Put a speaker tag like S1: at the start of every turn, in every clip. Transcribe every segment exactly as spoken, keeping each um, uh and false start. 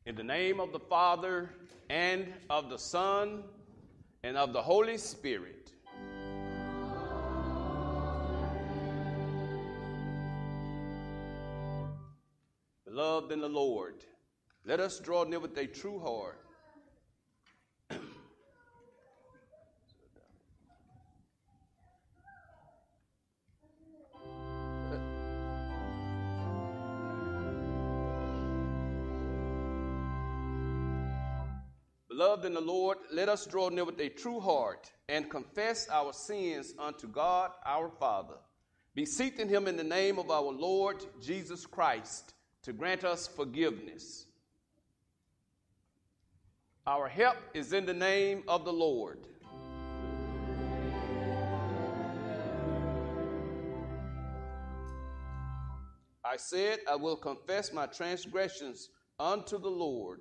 S1: In the name of the Father, and of the Son, and of the Holy Spirit. Beloved in the Lord, let us draw near with a true heart. Beloved in the Lord, let us draw near with a true heart and confess our sins unto God our Father, beseeching him in the name of our Lord Jesus Christ to grant us forgiveness. Our help is in the name of the Lord. I said, I will confess my transgressions unto the Lord.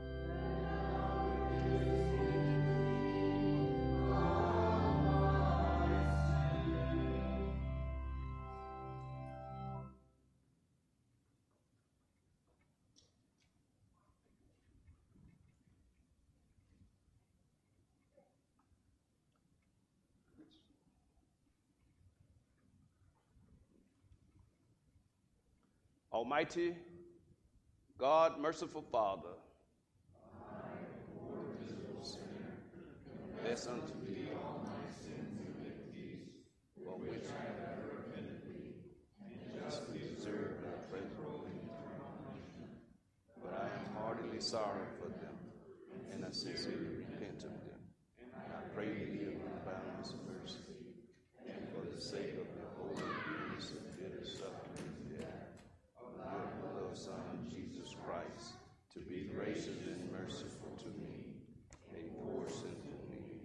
S1: Almighty God, merciful Father, I, poor miserable sinner, confess unto thee all my sins and iniquities, for which I have ever offended thee, and justly deserve thy dreadful and eternal punishment. But I am heartily sorry for them, and I sincerely repent of them. And I pray thee of thy boundless mercy, and for the sake of the holy peace of bitter suffering and death, our beloved Son, Jesus Christ, to be gracious and merciful to me, a poor sinful man.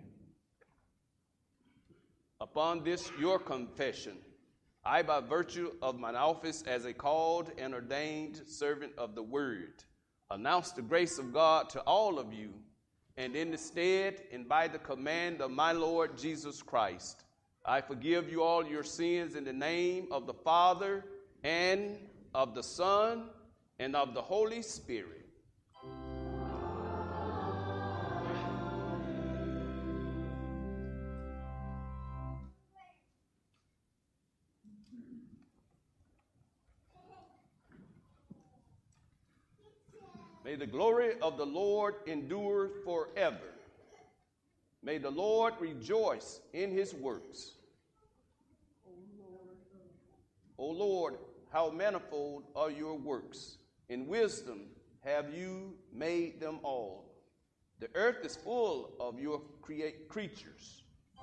S1: Upon this your confession, I, by virtue of mine office as a called and ordained servant of the word, announce the grace of God to all of you, and in the stead and by the command of my Lord Jesus Christ, I forgive you all your sins in the name of the Father and of the Son, and of the Holy Spirit. May the glory of the Lord endure forever. May the Lord rejoice in his works. O Lord, how manifold are your works. In wisdom have you made them all. The earth is full of your create creatures.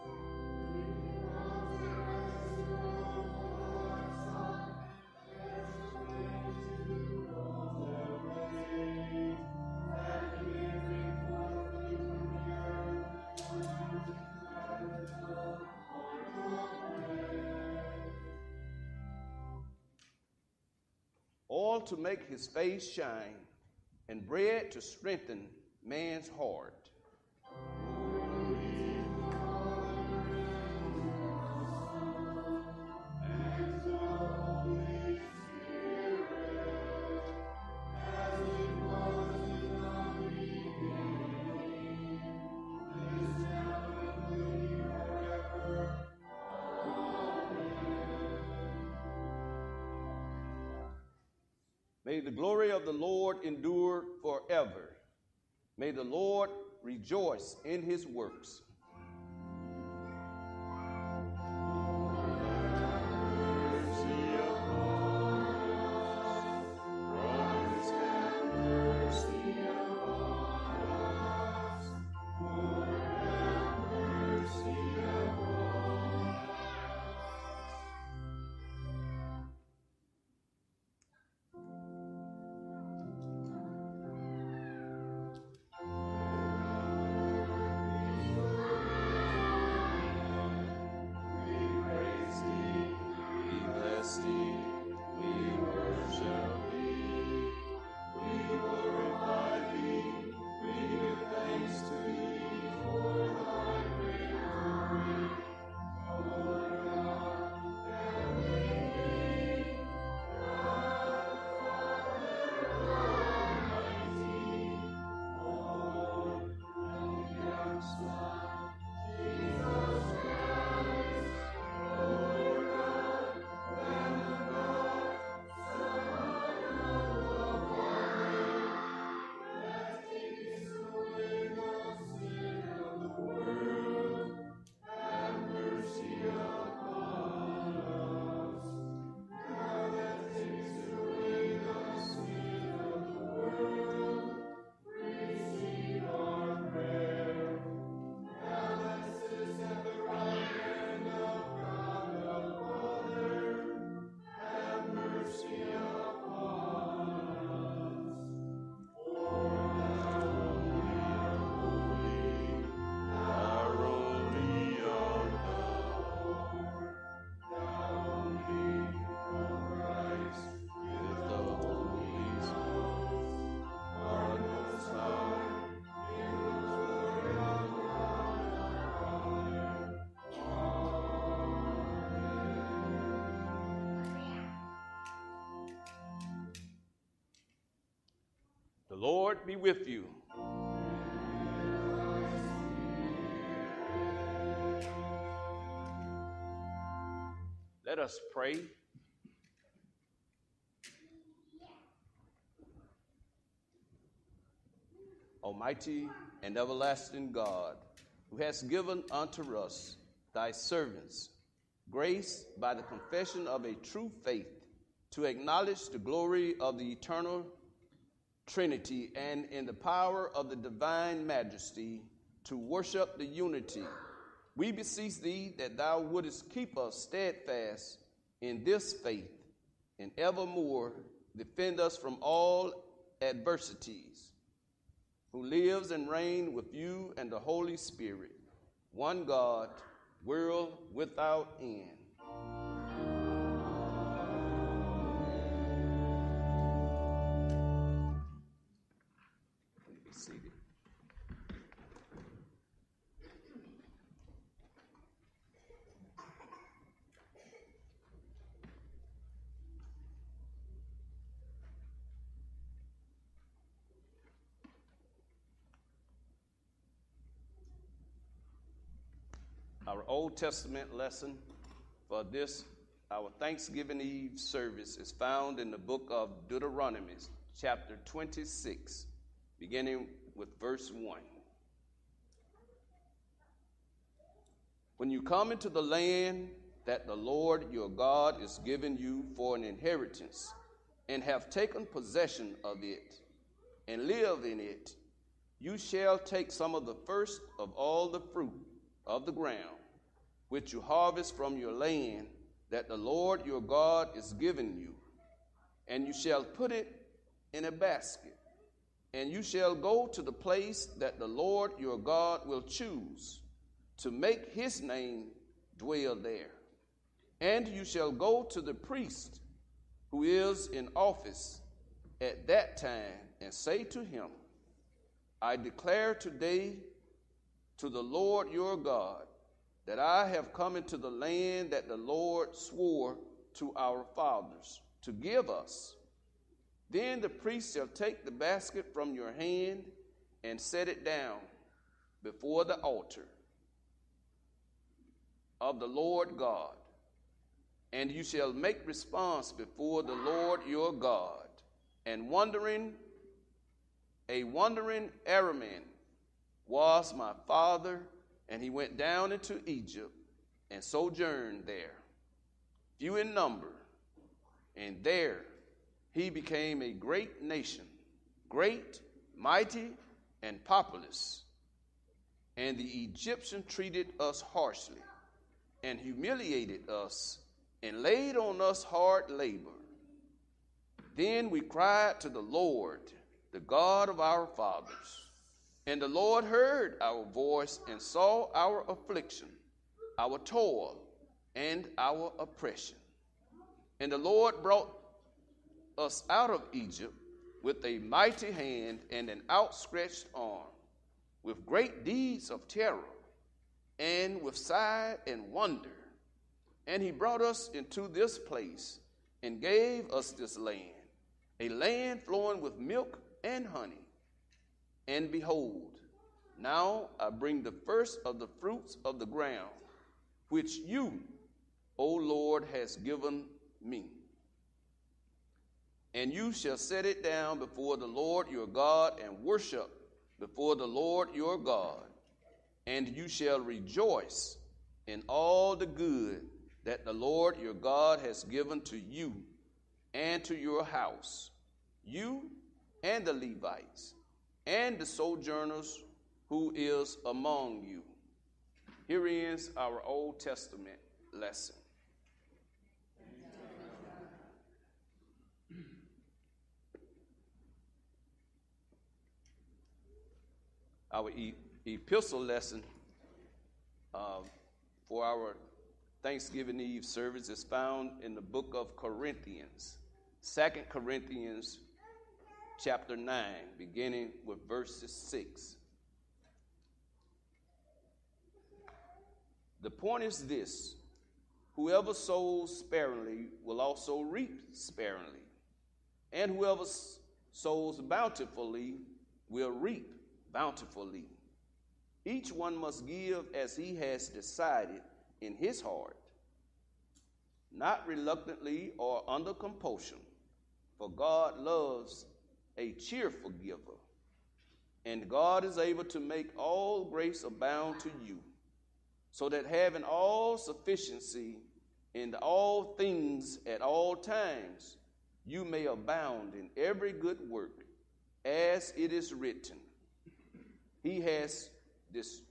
S1: Oil to make his face shine, and bread to strengthen man's heart. May the glory of the Lord endure forever. May the Lord rejoice in his works. Lord be with you. Let us pray. Almighty and everlasting God, who hast given unto us, thy servants, grace by the confession of a true faith to acknowledge the glory of the eternal Trinity and in the power of the divine majesty to worship the unity, we beseech thee that thou wouldest keep us steadfast in this faith and evermore defend us from all adversities, who lives and reigns with you and the Holy Spirit, one God, world without end. Be seated. Our Old Testament lesson for this, our Thanksgiving Eve service, is found in the book of Deuteronomy, chapter twenty-six, beginning with verse one. When you come into the land that the Lord your God is giving you for an inheritance, and have taken possession of it, and live in it, you shall take some of the first of all the fruit of the ground, which you harvest from your land that the Lord your God is giving you, and you shall put it in a basket, and you shall go to the place that the Lord your God will choose to make his name dwell there. And you shall go to the priest who is in office at that time and say to him, I declare today to the Lord your God that I have come into the land that the Lord swore to our fathers to give us. Then the priest shall take the basket from your hand and set it down before the altar of the Lord God. And you shall make response before the Lord your God. And wandering, a wandering Aramean was my father, and he went down into Egypt and sojourned there, few in number, and there he became a great nation, great, mighty, and populous. And the Egyptians treated us harshly and humiliated us and laid on us hard labor. Then we cried to the Lord, the God of our fathers. And the Lord heard our voice and saw our affliction, our toil, and our oppression. And the Lord brought us out of Egypt with a mighty hand and an outstretched arm, with great deeds of terror, and with sign and wonder. And he brought us into this place and gave us this land, a land flowing with milk and honey. And behold, now I bring the first of the fruits of the ground, which you, O Lord, has given me. And you shall set it down before the Lord your God and worship before the Lord your God. And you shall rejoice in all the good that the Lord your God has given to you and to your house, you and the Levites, and the sojourners who is among you. Here ends our Old Testament lesson. Our e- epistle lesson uh, for our Thanksgiving Eve service is found in the book of Corinthians, Second Corinthians chapter nine, beginning with verses six. The point is this: whoever sows sparingly will also reap sparingly, and whoever sows bountifully will reap bountifully. Each one must give as he has decided in his heart, not reluctantly or under compulsion, for God loves a cheerful giver. And God is able to make all grace abound to you, so that having all sufficiency in all things at all times, you may abound in every good work, as it is written, He has dis-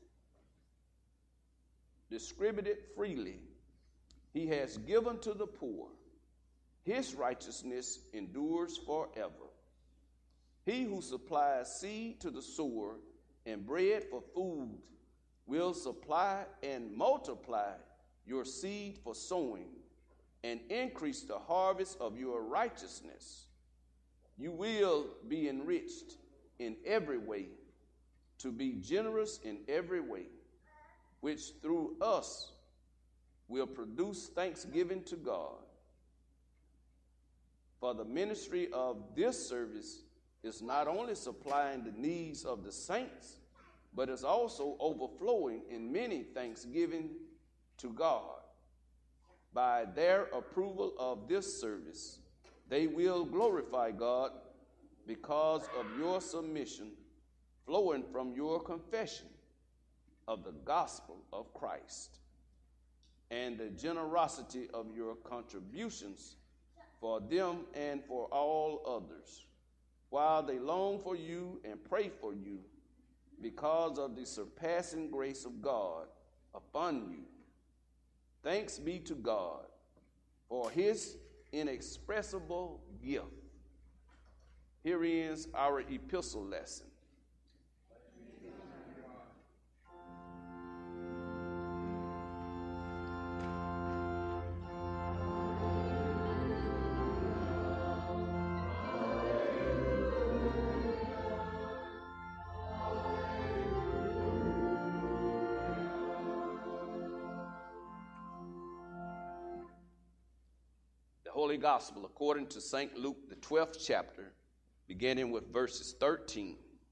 S1: distributed freely. He has given to the poor. His righteousness endures forever. He who supplies seed to the sower and bread for food will supply and multiply your seed for sowing and increase the harvest of your righteousness. You will be enriched in every way, to be generous in every way, which through us will produce thanksgiving to God. For the ministry of this service is not only supplying the needs of the saints, but is also overflowing in many thanksgiving to God. By their approval of this service, they will glorify God because of your submission flowing from your confession of the gospel of Christ and the generosity of your contributions for them and for all others, while they long for you and pray for you because of the surpassing grace of God upon you. Thanks be to God for his inexpressible gift. Here ends our epistle lesson. Holy Gospel according to Saint Luke, the twelfth chapter, beginning with verses thirteen.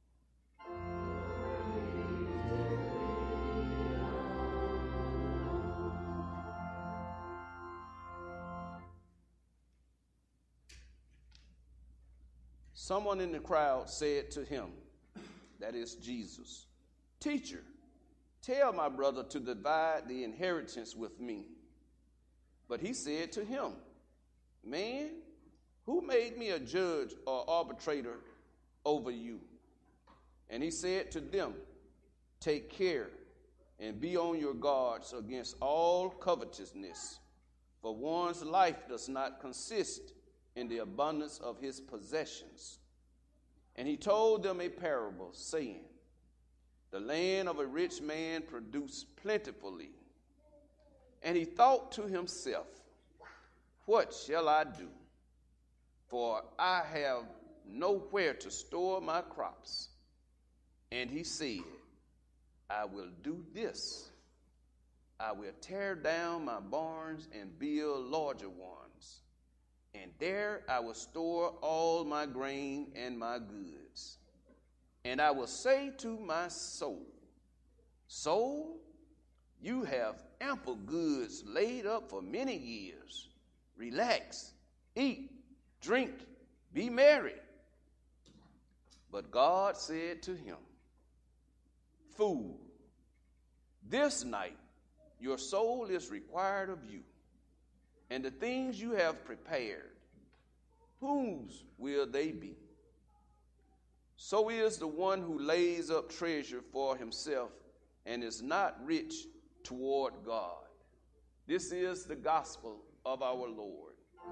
S1: Someone in the crowd said to him, that is Jesus, "Teacher, tell my brother to divide the inheritance with me." But he said to him, "Man, who made me a judge or arbitrator over you?" And he said to them, "Take care and be on your guards against all covetousness, for one's life does not consist in the abundance of his possessions." And he told them a parable, saying, "The land of a rich man produced plentifully. And he thought to himself, 'What shall I do? For I have nowhere to store my crops.' And he said, 'I will do this. I will tear down my barns and build larger ones, and there I will store all my grain and my goods. And I will say to my soul, Soul, you have ample goods laid up for many years. Relax, eat, drink, be merry.' But God said to him, 'Fool, this night your soul is required of you, and the things you have prepared, whose will they be? So is the one who lays up treasure for himself and is not rich toward God.'" This is the gospel of our Lord.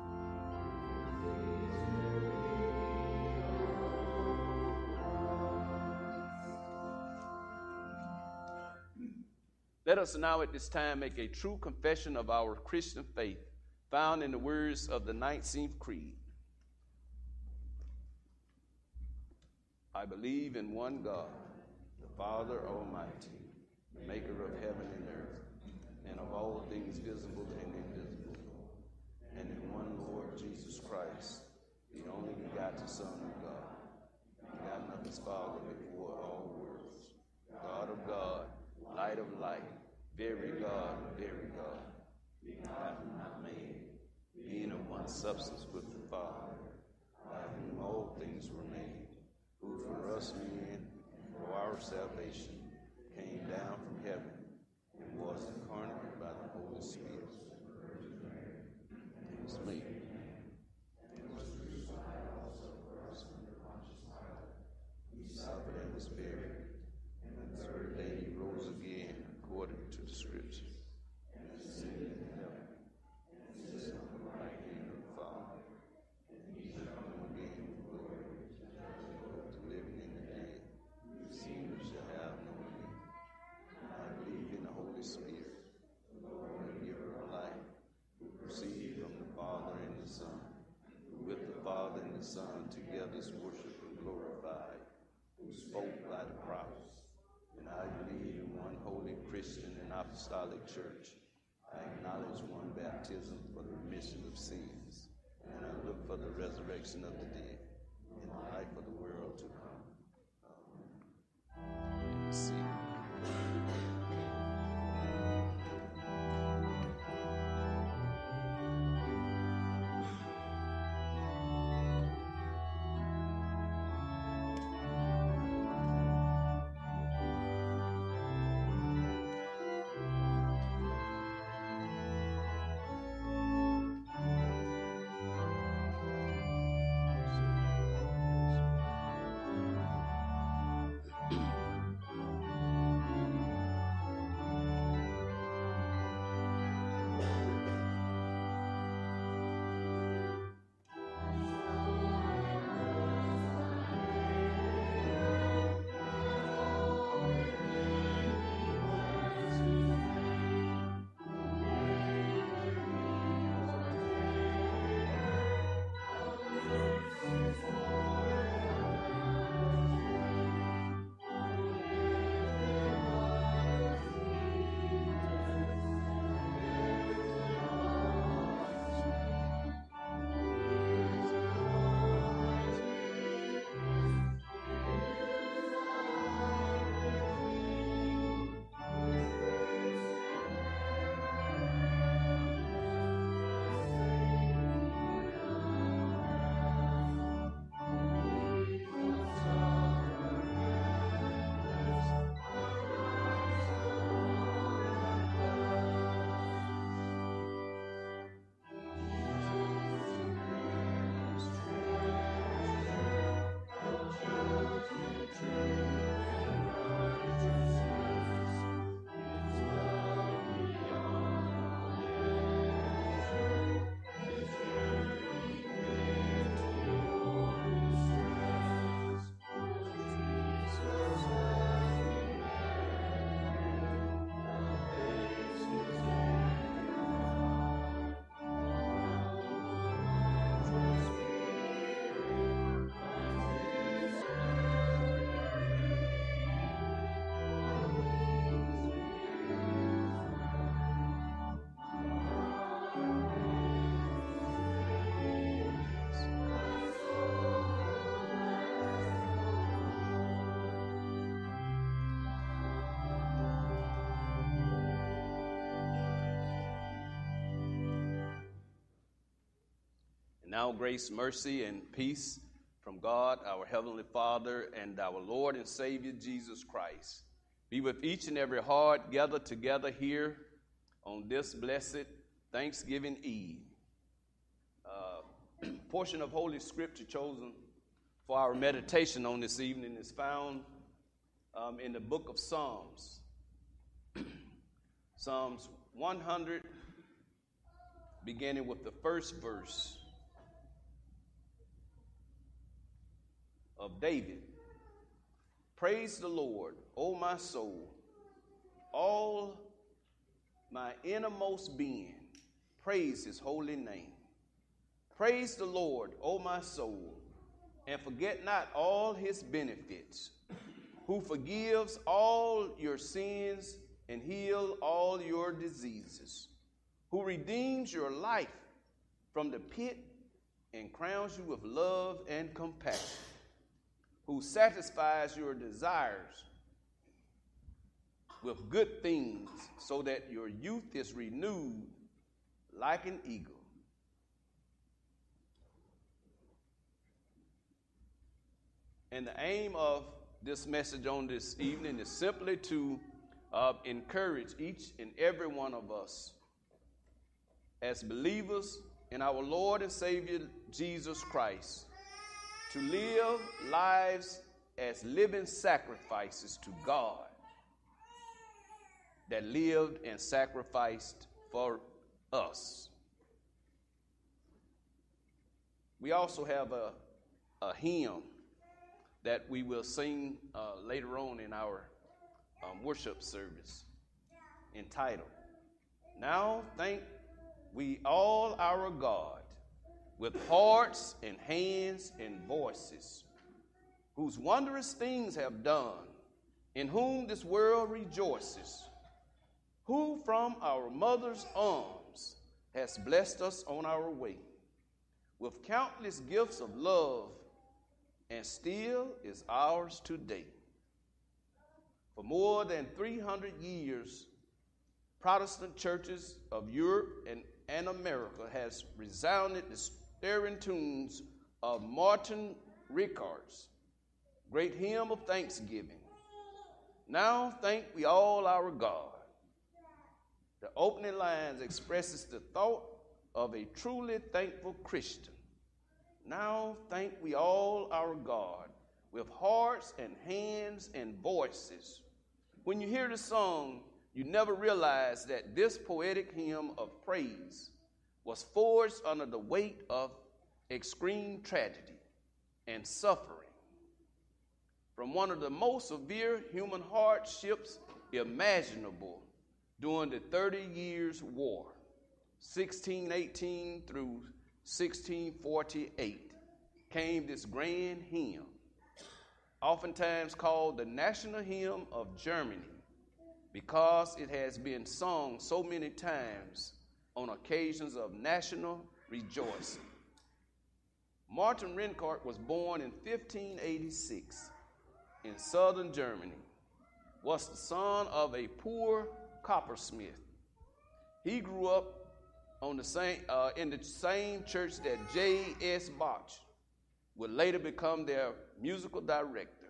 S1: Let us now at this time make a true confession of our Christian faith, found in the words of the Nicene Creed. I believe in one God, the Father Almighty, maker of heaven and earth, and of all things visible and invisible, and in one Lord Jesus Christ, the only begotten Son of God, his Father before all worlds, God of God, light of light, very God, very God, begotten, not made, being of one substance with the Father, by whom all things were made, who for us men, for our salvation, came down from heaven, and was incarnate by the Holy Spirit. He was made. He suffered and was buried, and the third day he rose again, according to the Scriptures, and ascended into heaven, and sits on the right hand of the Father. And he shall come again in glory to judge both the living and the dead. The sinner shall have no end. I believe in the Holy Spirit, the Lord and giver of life, who proceeds from the Father and the Son, who with the Father and the Son together is worshipped and glorified, who spoke by the prophets. And I believe in one holy Christian and apostolic church. I acknowledge one baptism for the remission of sins, and I look for the resurrection of the dead and the life of the world to come. Amen. See. Now grace, mercy, and peace from God, our Heavenly Father, and our Lord and Savior, Jesus Christ, be with each and every heart gathered together here on this blessed Thanksgiving Eve. Uh, portion of Holy Scripture chosen for our meditation on this evening is found um, in the book of Psalms. Psalms one hundred, beginning with the first verse of David. Praise the Lord, O my soul, all my innermost being, praise his holy name. Praise the Lord, O my soul, and forget not all his benefits, who forgives all your sins and heal all your diseases, who redeems your life from the pit and crowns you with love and compassion, who satisfies your desires with good things, so that your youth is renewed like an eagle. And the aim of this message on this evening is simply to uh, encourage each and every one of us as believers in our Lord and Savior Jesus Christ to live lives as living sacrifices to God that lived and sacrificed for us. We also have a, a hymn that we will sing uh, later on in our um, worship service entitled, "Now Thank We All Our God, with hearts and hands and voices, whose wondrous things have done, in whom this world rejoices, who from our mother's arms has blessed us on our way, with countless gifts of love, and still is ours today. For more than three hundred years, Protestant churches of Europe and, and America has resounded the stirring tunes of Martin Ricard's great hymn of thanksgiving. Now thank we all our God. The opening lines expresses the thought of a truly thankful Christian. Now thank we all our God, with hearts and hands and voices. When you hear the song, you never realize that this poetic hymn of praise was forged under the weight of extreme tragedy and suffering from one of the most severe human hardships imaginable during the Thirty Years' War, sixteen eighteen through sixteen forty-eight, came this grand hymn, oftentimes called the national hymn of Germany, because it has been sung so many times on occasions of national rejoicing. Martin Ricard was born in fifteen eighty-six in southern Germany, was the son of a poor coppersmith. He grew up on the same, uh, in the same church that J S Bach would later become their musical director.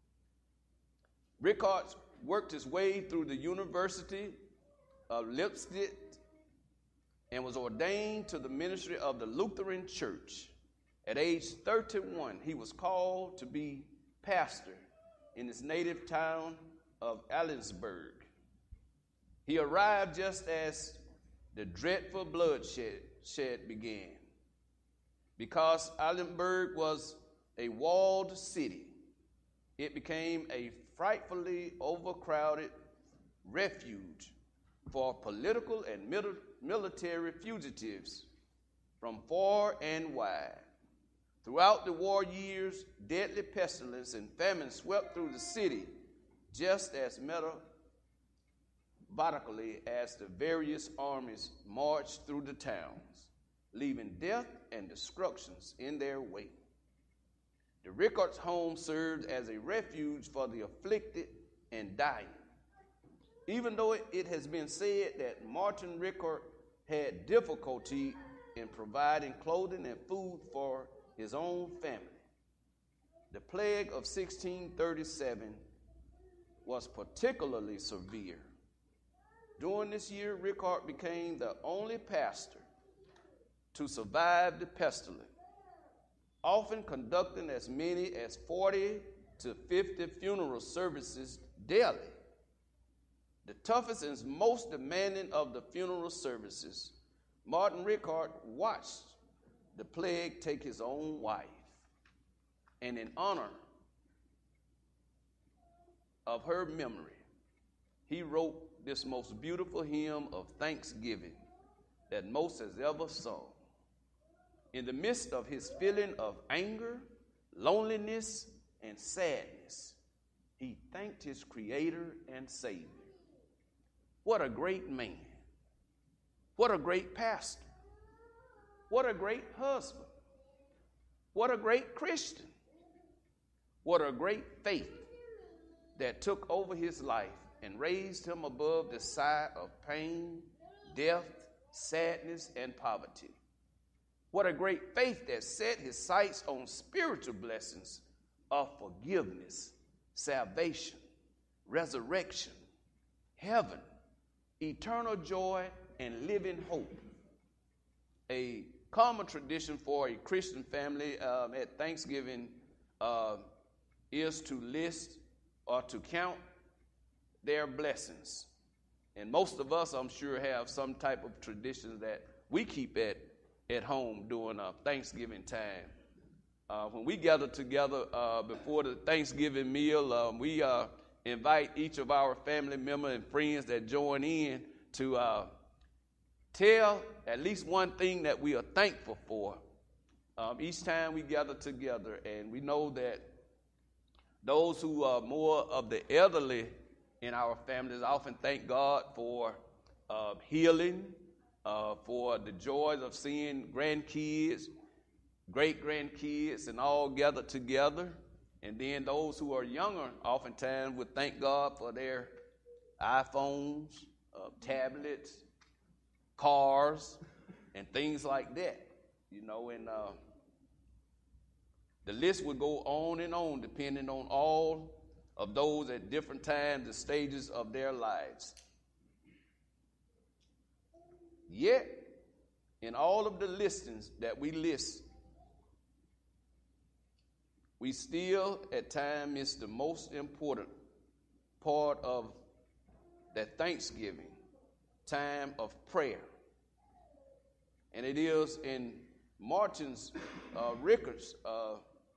S1: Ricard worked his way through the University of Leipzig and was ordained to the ministry of the Lutheran Church. At age thirty-one, he was called to be pastor in his native town of Allensburg. He arrived just as the dreadful bloodshed shed began. Because Allenburg was a walled city, it became a frightfully overcrowded refuge for political and mil- military fugitives from far and wide. Throughout the war years, deadly pestilence and famine swept through the city, just as methodically as the various armies marched through the towns, leaving death and destructions in their wake. The Ricards' home served as a refuge for the afflicted and dying. Even though it, it has been said that Martin Ricard had difficulty in providing clothing and food for his own family, the plague of sixteen thirty-seven was particularly severe. During this year, Ricard became the only pastor to survive the pestilence, often conducting as many as forty to fifty funeral services daily. The toughest and most demanding of the funeral services, Martin Ricard watched the plague take his own wife, and in honor of her memory, he wrote this most beautiful hymn of thanksgiving that most has ever sung. In the midst of his feeling of anger, loneliness, and sadness, he thanked his Creator and Savior. What a great man. What a great pastor. What a great husband. What a great Christian. What a great faith that took over his life and raised him above the sight of pain, death, sadness, and poverty. What a great faith that set his sights on spiritual blessings of forgiveness, salvation, resurrection, heaven, eternal joy, and living hope. A common tradition for a Christian family um, at Thanksgiving uh, is to list or to count their blessings. And most of us, I'm sure, have some type of traditions that we keep at, at home during uh, Thanksgiving time. Uh, when we gather together uh, before the Thanksgiving meal, um, we uh, invite each of our family members and friends that join in to uh, tell at least one thing that we are thankful for um, each time we gather together. And we know that those who are more of the elderly in our families often thank God for uh, healing, uh, for the joys of seeing grandkids, great-grandkids, and all gathered together. And then those who are younger oftentimes would thank God for their iPhones, uh, tablets, cars, and things like that. You know, and uh, the list would go on and on depending on all of those at different times and stages of their lives. Yet, in all of the listings that we list, we still at times miss the most important part of that Thanksgiving time of prayer. And it is in Martin's uh, Rickard's uh,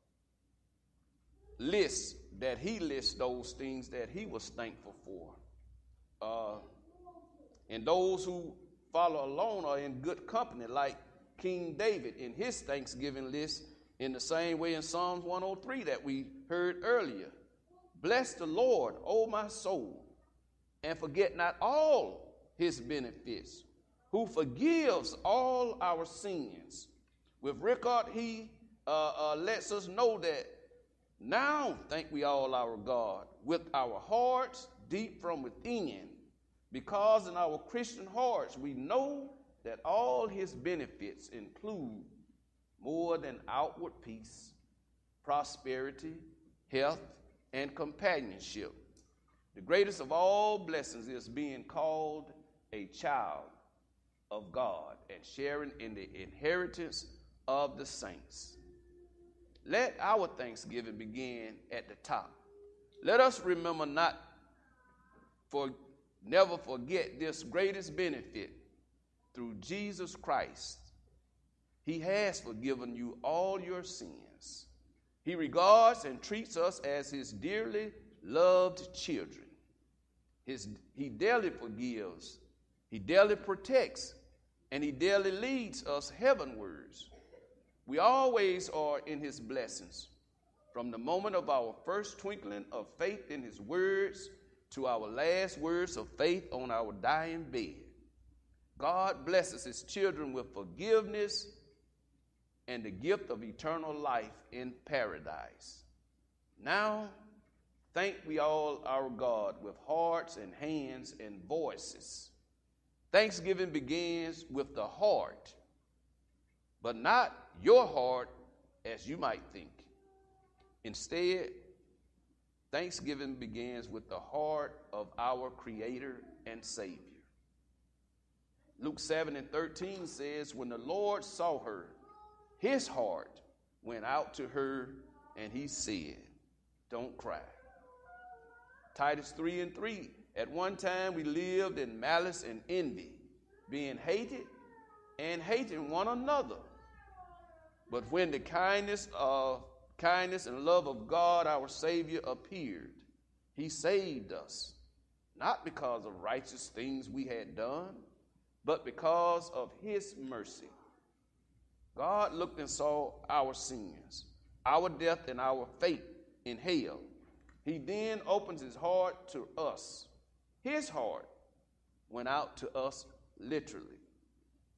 S1: list that he lists those things that he was thankful for. Uh, and those who follow along are in good company, like King David in his Thanksgiving list, in the same way in Psalms one oh three that we heard earlier. Bless the Lord, O my soul, and forget not all his benefits, who forgives all our sins. With Rickard, he uh, uh, lets us know that now thank we all our God with our hearts deep from within, because in our Christian hearts we know that all his benefits include more than outward peace, prosperity, health, and companionship. The greatest of all blessings is being called a child of God and sharing in the inheritance of the saints. Let our Thanksgiving begin at the top. Let us remember not for never forget this greatest benefit through Jesus Christ. He has forgiven you all your sins. He regards and treats us as his dearly loved children. His, he daily forgives, he daily protects, and he daily leads us heavenwards. We always are in his blessings, from the moment of our first twinkling of faith in his words to our last words of faith on our dying bed. God blesses his children with forgiveness and the gift of eternal life in paradise. Now, thank we all our God with hearts and hands and voices. Thanksgiving begins with the heart, but not your heart as you might think. Instead, Thanksgiving begins with the heart of our Creator and Savior. Luke seven and thirteen says, when the Lord saw her, his heart went out to her, and he said, don't cry. Titus three and three, at one time we lived in malice and envy, being hated and hating one another. But when the kindness of kindness and love of God our Savior appeared, he saved us, not because of righteous things we had done, but because of his mercy. God looked and saw our sins, our death, and our fate in hell. He then opens his heart to us. His heart went out to us literally.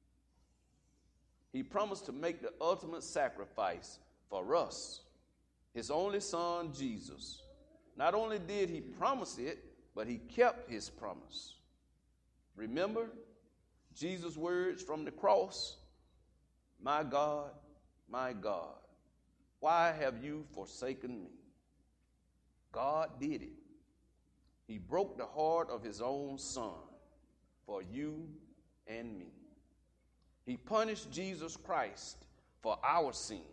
S1: He promised to make the ultimate sacrifice for us his only son, Jesus. Not only did he promise it, but he kept his promise. Remember Jesus' words from the cross? My God, my God, why have you forsaken me? God did it. He broke the heart of his own son for you and me. He punished Jesus Christ for our sins.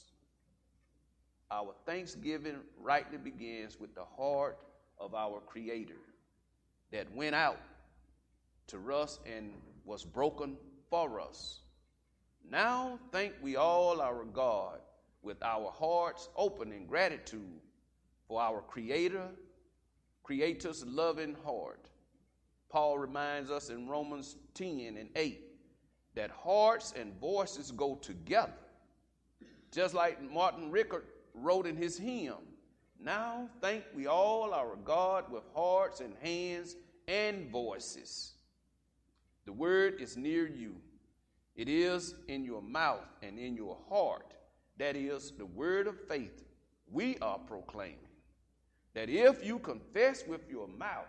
S1: Our thanksgiving rightly begins with the heart of our Creator that went out to us and was broken for us. Now thank we all our God with our hearts open in gratitude for our Creator, Creator's loving heart. Paul reminds us in Romans ten and eight that hearts and voices go together. Just like Martin Rickard wrote in his hymn, now thank we all our God with hearts and hands and voices. The word is near you. It is in your mouth and in your heart. That is the word of faith we are proclaiming. That if you confess with your mouth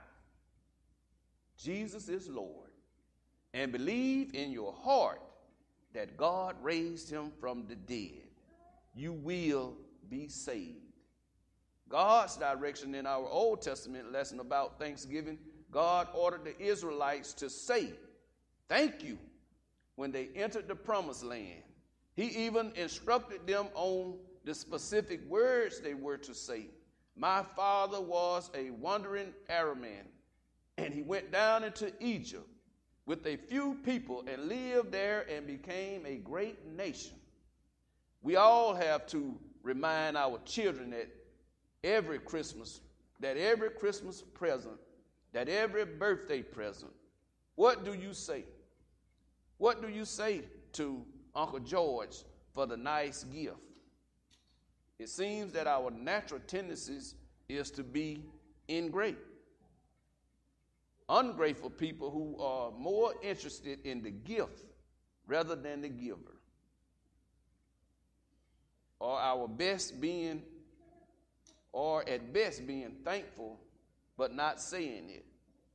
S1: Jesus is Lord and believe in your heart that God raised him from the dead, you will be saved. God's direction in our Old Testament lesson about Thanksgiving, God ordered the Israelites to say, thank you, when they entered the promised land. He even instructed them on the specific words they were to say. My father was a wandering Araman, and he went down into Egypt with a few people and lived there and became a great nation. We all have to remind our children that every Christmas, that every Christmas present, that every birthday present, what do you say? What do you say to Uncle George for the nice gift? It seems that our natural tendencies is to be ingrate. Ungrateful people who are more interested in the gift rather than the giver. Or our best being, or at best being thankful, but not saying it.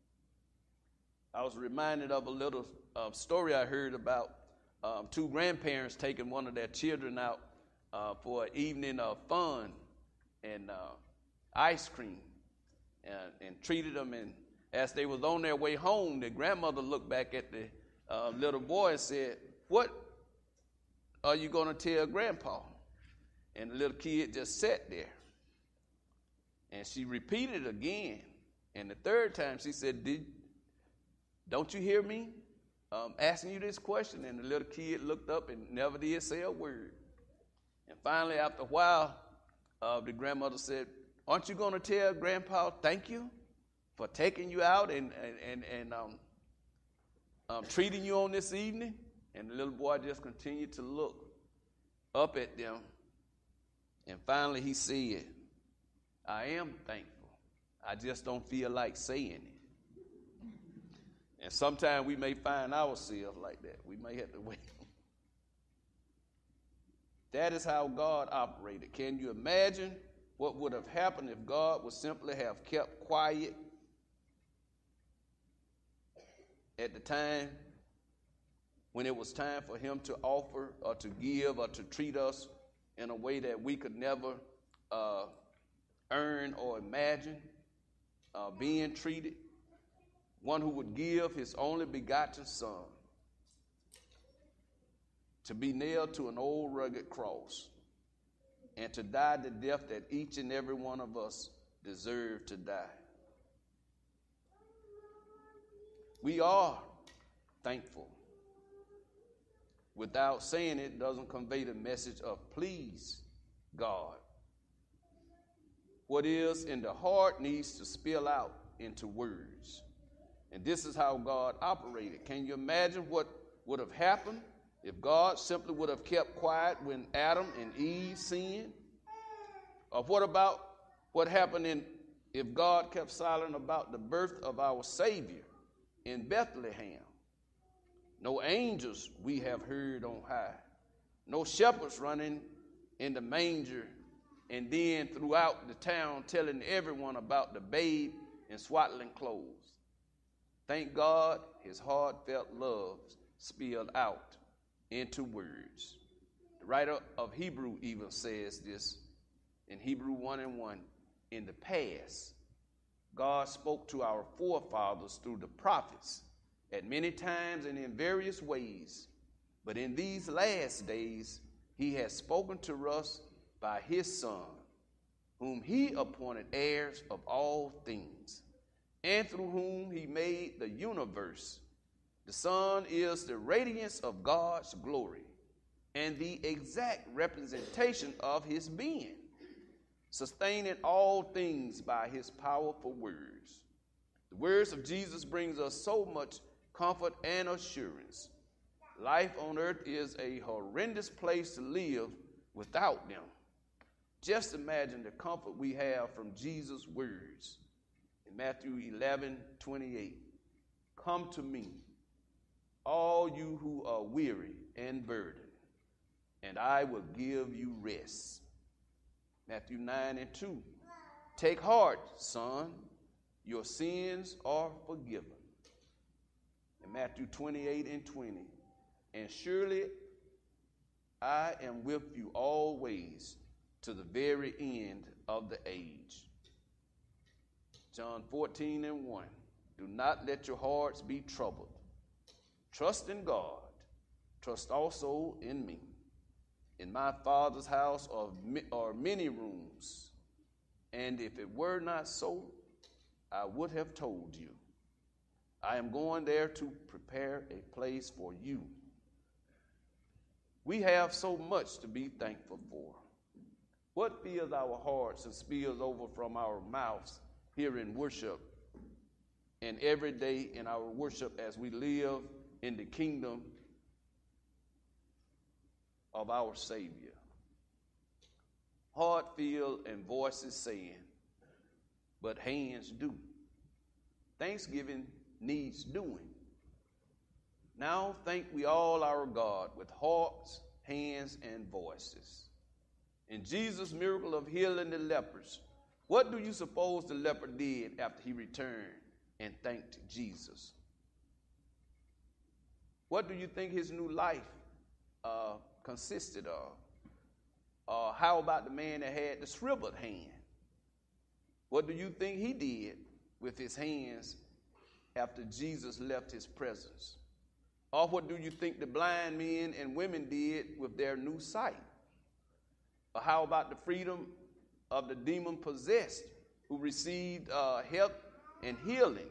S1: I was reminded of a little uh, story I heard about um, two grandparents taking one of their children out uh, for an evening of fun and uh, ice cream, and, and treated them. And as they was on their way home, the grandmother looked back at the uh, little boy and said, "What are you going to tell Grandpa?" And the little kid just sat there. And she repeated it again. And the third time she said, Did, don't you hear me um, asking you this question? And the little kid looked up and never did say a word. And finally, after a while, uh, the grandmother said, aren't you going to tell Grandpa thank you for taking you out and, and, and, and um, um, treating you on this evening? And the little boy just continued to look up at them. And finally he said, I am thankful. I just don't feel like saying it. And sometimes we may find ourselves like that. We may have to wait. That is how God operated. Can you imagine what would have happened if God would simply have kept quiet at the time when it was time for him to offer or to give or to treat us in a way that we could never uh, earn or imagine uh, being treated? One who would give his only begotten son to be nailed to an old rugged cross and to die the death that each and every one of us deserve to die. We are thankful. Without saying it, doesn't convey the message of please God. What is in the heart needs to spill out into words. And this is how God operated. Can you imagine what would have happened if God simply would have kept quiet when Adam and Eve sinned? Or what about what happened in, if God kept silent about the birth of our Savior in Bethlehem? No angels we have heard on high. No shepherds running in the manger and then throughout the town telling everyone about the babe in swaddling clothes. Thank God his heartfelt love spilled out into words. The writer of Hebrew even says this in Hebrew one and one. In the past, God spoke to our forefathers through the prophets at many times and in various ways. But in these last days, he has spoken to us by his Son, whom he appointed heirs of all things, and through whom he made the universe. The Son is the radiance of God's glory and the exact representation of his being, sustaining all things by his powerful words. The words of Jesus brings us so much comfort and assurance. Life on earth is a horrendous place to live without them. Just imagine the comfort we have from Jesus' words in Matthew eleven twenty-eight. Come to me, all you who are weary and burdened, and I will give you rest. Matthew nine and two. Take heart, son, your sins are forgiven. In Matthew twenty-eight and twenty. And surely I am with you always to the very end of the age. John fourteen and one. Do not let your hearts be troubled. Trust in God. Trust also in me. In my Father's house are many rooms, and if it were not so, I would have told you. I am going there to prepare a place for you. We have so much to be thankful for. What fills our hearts and spills over from our mouths here in worship and every day in our worship as we live in the kingdom of our Savior? Heart filled and voices saying, but hands do. Thanksgiving needs doing. Now thank we all our God with hearts, hands, and voices. In Jesus' miracle of healing the lepers, what do you suppose the leper did after he returned and thanked Jesus? What do you think his new life uh, consisted of? Uh, how about the man that had the shriveled hand? What do you think he did with his hands after Jesus left his presence? Or what do you think the blind men and women did with their new sight? Or how about the freedom of the demon-possessed who received uh, help and healing?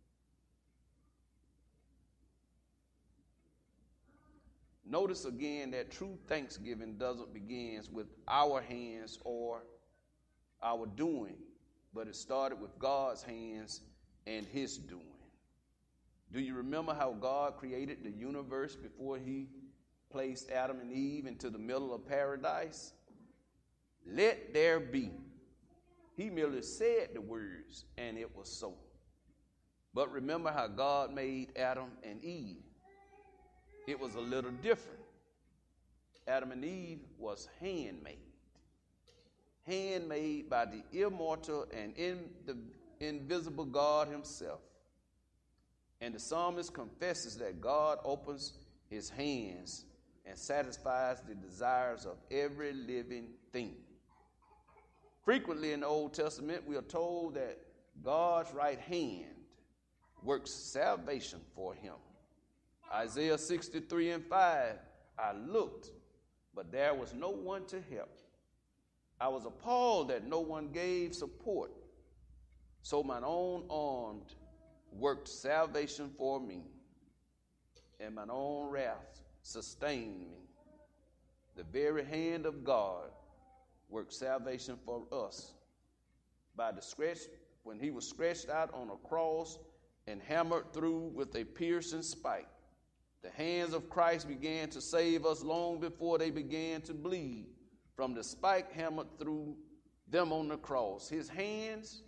S1: Notice again that true thanksgiving doesn't begin with our hands or our doing, but it started with God's hands and his doing. Do you remember how God created the universe before he placed Adam and Eve into the middle of paradise? Let there be. He merely said the words, and it was so. But remember how God made Adam and Eve. It was a little different. Adam and Eve was handmade. Handmade by the immortal and in the invisible God himself. And the psalmist confesses that God opens his hands and satisfies the desires of every living thing. Frequently in the Old Testament, we are told that God's right hand works salvation for him. Isaiah sixty-three and five, I looked, but there was no one to help. I was appalled that no one gave support, so mine own arm worked salvation for me, and mine own wrath sustained me. The very hand of God worked salvation for us by the scratch when he was scratched out on a cross and hammered through with a piercing spike. The hands of Christ began to save us long before they began to bleed from the spike hammered through them on the cross. His hands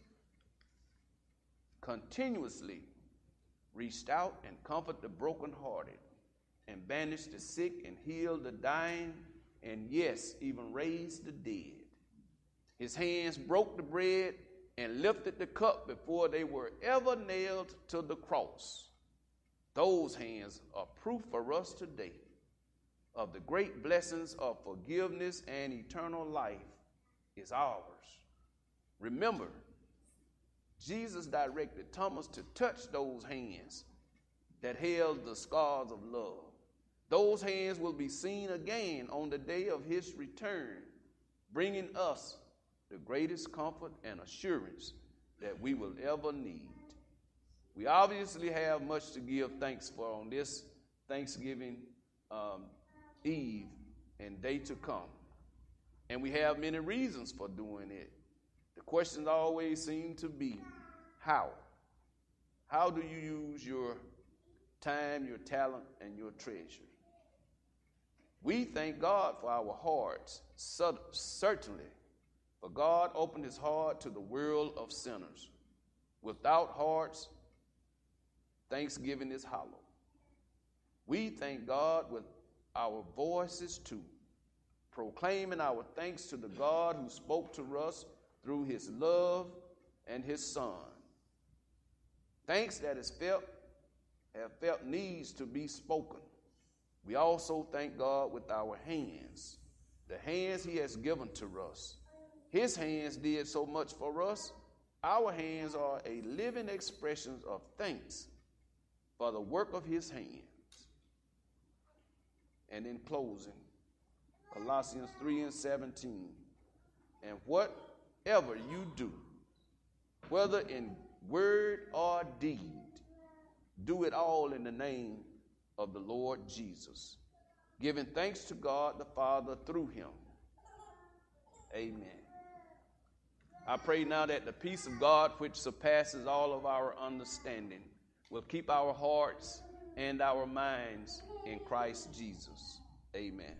S1: continuously reached out and comforted the brokenhearted and banished the sick and healed the dying and, yes, even raised the dead. His hands broke the bread and lifted the cup before they were ever nailed to the cross. Those hands are proof for us today of the great blessings of forgiveness and eternal life is ours. Remember, Jesus directed Thomas to touch those hands that held the scars of love. Those hands will be seen again on the day of his return, bringing us the greatest comfort and assurance that we will ever need. We obviously have much to give thanks for on this Thanksgiving um, Eve and day to come. And we have many reasons for doing it. The questions always seem to be, how? How do you use your time, your talent, and your treasure? We thank God for our hearts, certainly, for God opened his heart to the world of sinners. Without hearts, thanksgiving is hollow. We thank God with our voices too, proclaiming our thanks to the God who spoke to us through his love and his Son. Thanks that is felt, have felt needs to be spoken. We also thank God with our hands, the hands he has given to us. His hands did so much for us. Our hands are a living expression of thanks for the work of his hands. And in closing, Colossians three and seventeen, and whatever you do, whether in word or deed, do it all in the name of the Lord Jesus, giving thanks to God the Father through him. Amen. I pray now that the peace of God, which surpasses all of our understanding, will keep our hearts and our minds in Christ Jesus. Amen.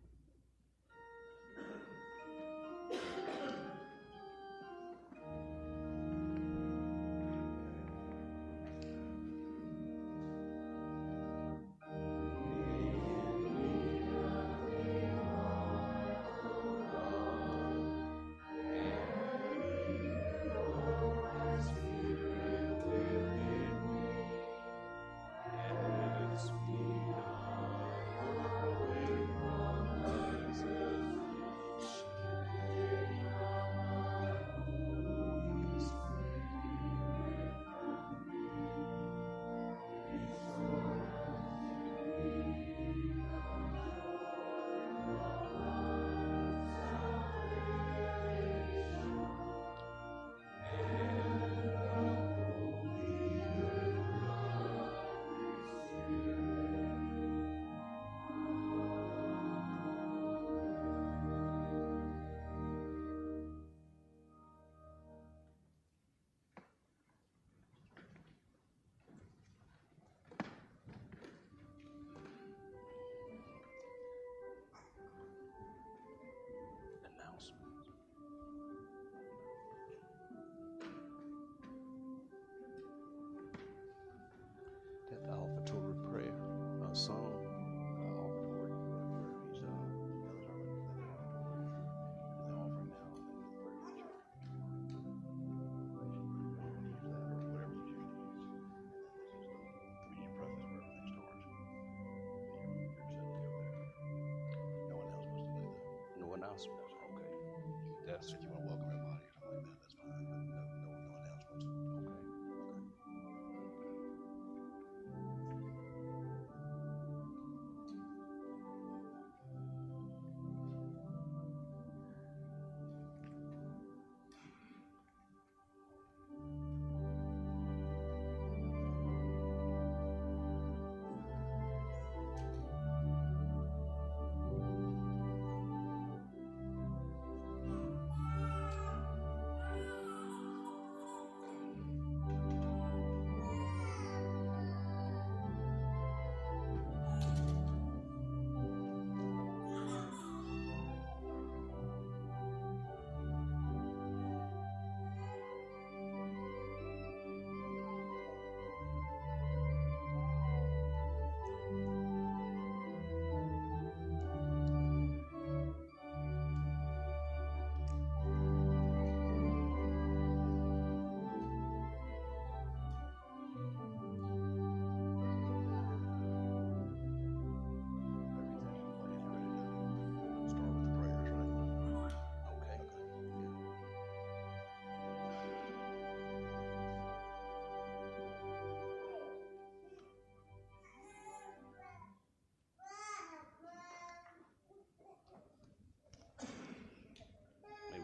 S1: That the offertory prayer, a song. No announcements. Okay. That's
S2: So if you want to welcome everybody or something like that, that's fine. But no, no, no announcements.
S1: okay. Okay.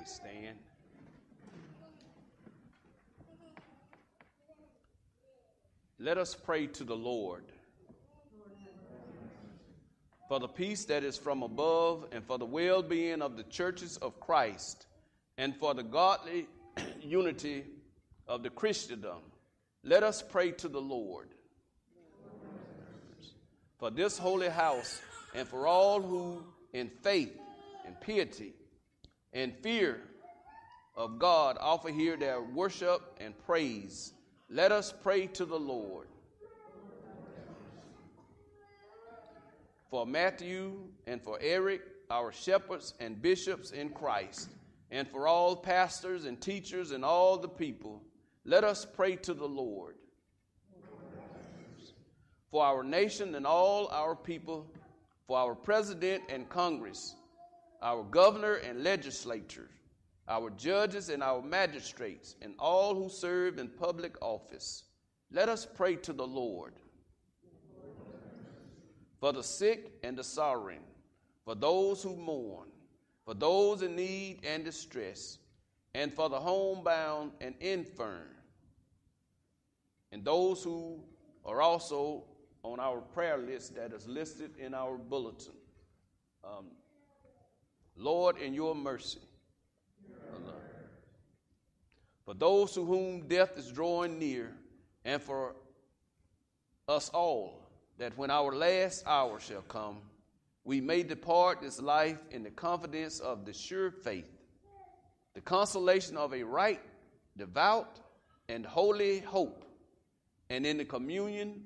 S1: we stand? Let us pray to the Lord for the peace that is from above and for the well-being of the churches of Christ and for the godly unity of the Christendom. Let us pray to the Lord for this holy house and for all who in faith and piety and fear of God offer here their worship and praise. Let us pray to the Lord for Matthew and for Eric, our shepherds and bishops in Christ, and for all pastors and teachers and all the people. Let us pray to the Lord for our nation and all our people, for our president and Congress, our governor and legislature, our judges and our magistrates, and all who serve in public office. Let us pray to the Lord for the sick and the sorrowing, for those who mourn, for those in need and distress, and for the homebound and infirm, and those who are also on our prayer list that is listed in our bulletin. Um, Lord, in your mercy, for those to whom death is drawing near, and for us all, that when our last hour shall come, we may depart this life in the confidence of the sure faith, the consolation of a right, devout, and holy hope, and in the communion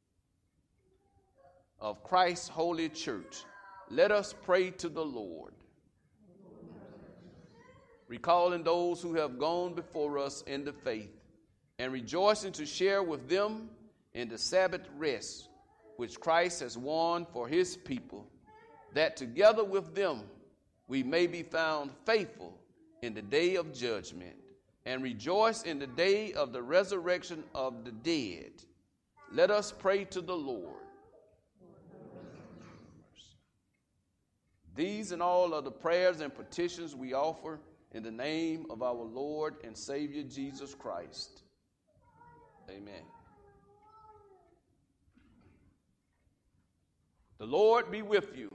S1: of Christ's holy church. Let us pray to the Lord, recalling those who have gone before us in the faith, and rejoicing to share with them in the Sabbath rest which Christ has won for his people, that together with them we may be found faithful in the day of judgment, and rejoice in the day of the resurrection of the dead. Let us pray to the Lord. These and all of the prayers and petitions we offer in the name of our Lord and Savior Jesus Christ. Amen. The Lord be with you.